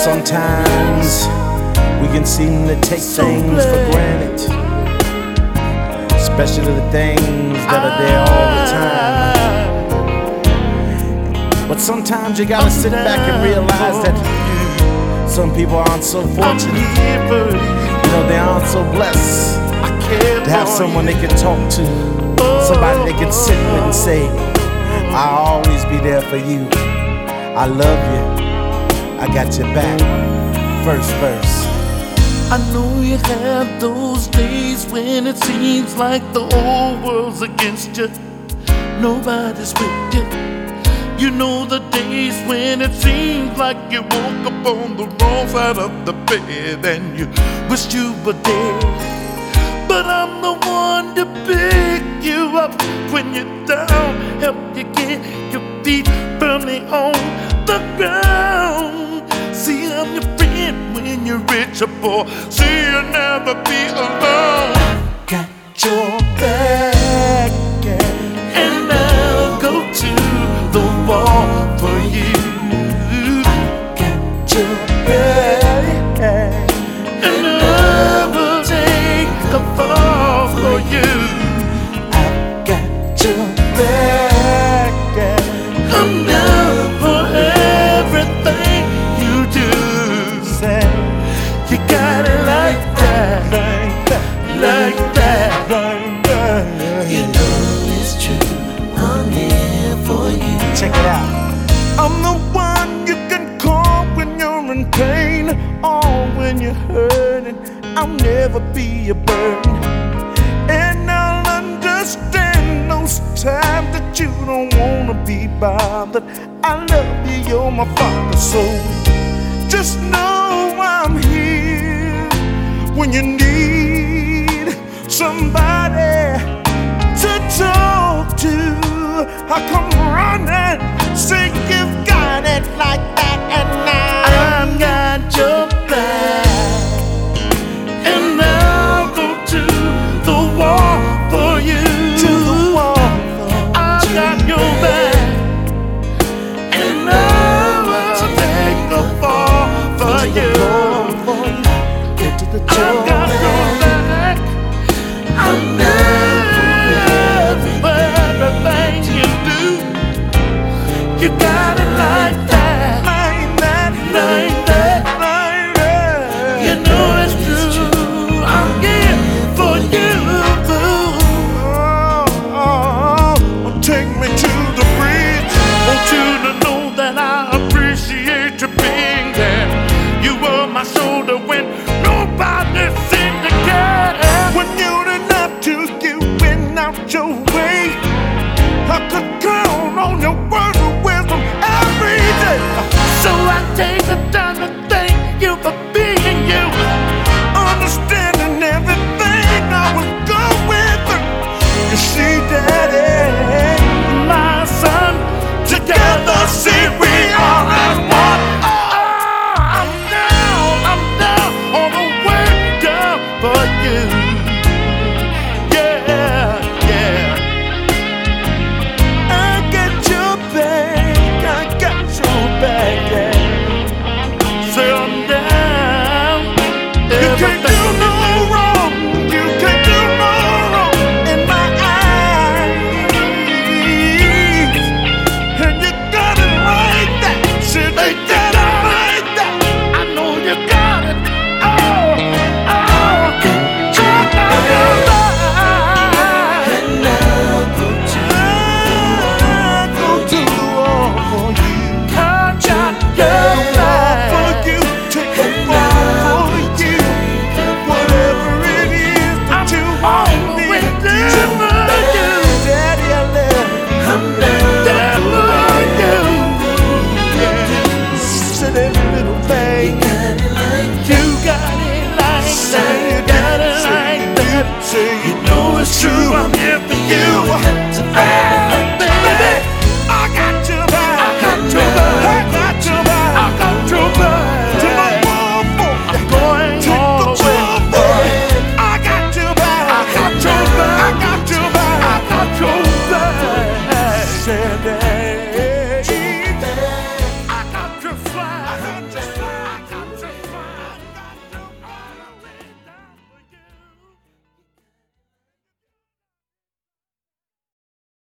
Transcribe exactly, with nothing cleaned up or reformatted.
Sometimes we can seem to take So things blessed. for granted, especially the things that are there all the time. But sometimes you gotta sit back and realize that some people aren't so fortunate. You know, they aren't so blessed to have someone they can talk to, somebody they can sit with and say, I'll always be there for you. I love you. I got your back. First verse. I know you have those days when it seems like the whole world's against you. Nobody's with you. You know the days when it seems like you woke up on the wrong side of the bed and you wished you were dead. But I'm the one to pick you up when you're down, help you get your feet firmly on the ground. See, I'm your friend when you're rich or poor. See, you'll never be alone. Got your back, and I'll go to the wall for you. got your back, And I will take a fall for you. I've got your back. I'm down for everything you do. Say, You got it like that, like that. You know it's true, I'm here for you. check it out. I'm the one you can call when you're in pain or when you're hurting. I'll never be a burden, and I'll understand those times that you don't wanna be bothered. I love you, you're my father, so just know I'm here when you need somebody to talk to. I come